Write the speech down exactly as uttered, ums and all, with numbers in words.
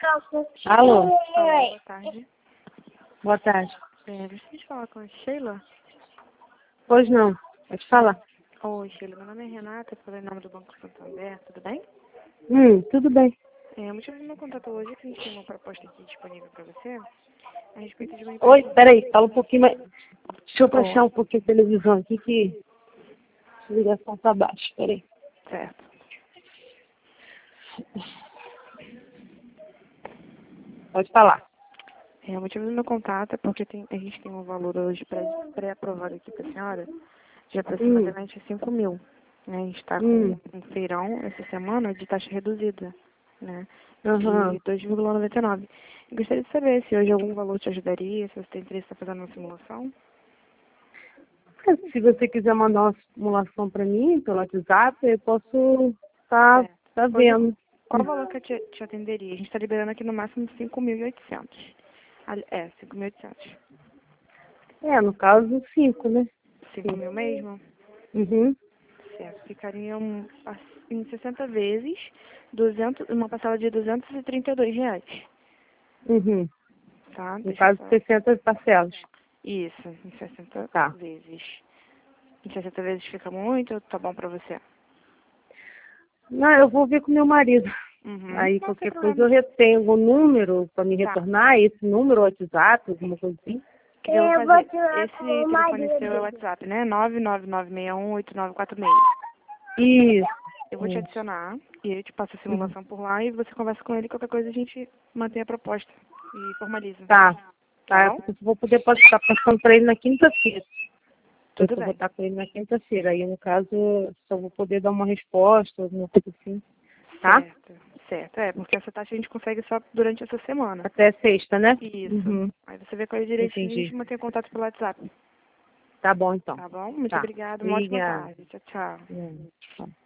Alô? Olá, boa tarde. Boa tarde. É, gostaria de falar com a Sheila. Pois não. Pode falar. Oi, Sheila. Meu nome é Renata, falei em nome do Banco Santander, tudo bem? Hum, tudo bem. É, o motivo do meu contato hoje é que a gente tem uma proposta aqui disponível para você a respeito de uma Oi, empresa. peraí, fala um pouquinho mais. Deixa eu Oh, baixar um pouquinho a televisão aqui que a ligação tá baixa. Peraí. certo. Pode falar. É, o motivo do meu contato é porque tem, a gente tem um valor hoje pré- pré-aprovado aqui para a senhora de Hum, aproximadamente cinco mil. Né? A gente está hum, com um feirão essa semana de taxa reduzida, né? aham. De dois vírgula noventa e nove. Eu gostaria de saber se hoje algum valor te ajudaria, se você tem interesse em estar fazendo uma simulação. Se você quiser mandar uma simulação para mim pelo WhatsApp, eu posso tá, Certo. tá Hoje, vendo. qual valor que eu te, te atenderia? A gente está liberando aqui no máximo cinco mil e oitocentos. Ali- É, cinco mil e oitocentos. É, no caso, cinco, né? cinco Sim. mil mesmo? Uhum, Certo. Ficariam as- em sessenta vezes, duzentos, uma parcela de duzentos e trinta e dois reais. uhum. Tá? No Deixa eu caso, só... sessenta parcelas. Isso, em sessenta Tá. vezes. Em sessenta vezes fica muito, tá bom pra você? Não, eu vou ver com meu marido. Uhum. Aí Não, sem qualquer coisa eu problema. retenho algum número para me Tá. retornar, esse número, WhatsApp, alguma coisa assim. O que eu vou fazer? Esse telefone seu é o WhatsApp, né? nove nove nove seis um oito nove quatro seis. Isso. Eu vou te Isso. adicionar e ele te passa a Uhum. simulação por lá e você conversa com ele, qualquer coisa a gente mantém a proposta e formaliza. Tá. Tá Tá. bom? Eu vou poder pode estar passando para ele na quinta-feira. Eu Tudo só vou bem. estar com ele na quinta-feira. Aí, no caso, só vou poder dar uma resposta, alguma coisa assim. Tá? Certo, certo. É, porque essa taxa a gente consegue só durante essa semana. Até sexta, né? Isso. Uhum. Aí você vê com ele direitinho e a Entendi. gente mantém contato pelo WhatsApp. Tá bom, então. Tá bom? Muito Tá. obrigada. Uma ótima Obrigada. tarde. Tchau, tchau. Hum, tá.